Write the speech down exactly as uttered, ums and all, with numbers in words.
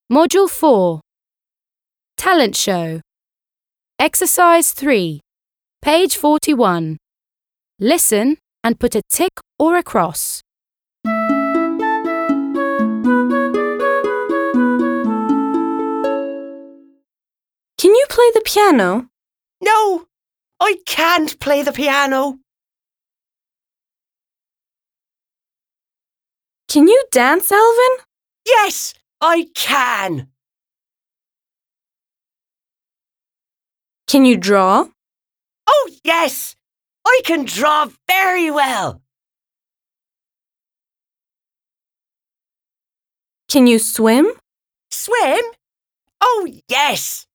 Module four. Talent Show. Exercise three. Page forty-one. Listen and put a tick or a cross. Can you play the piano? No, I can't play the piano. Can you dance, Alvin? Yes, I can. Can you draw? Oh, yes, I can draw very well. Can you swim? Swim? Oh, yes.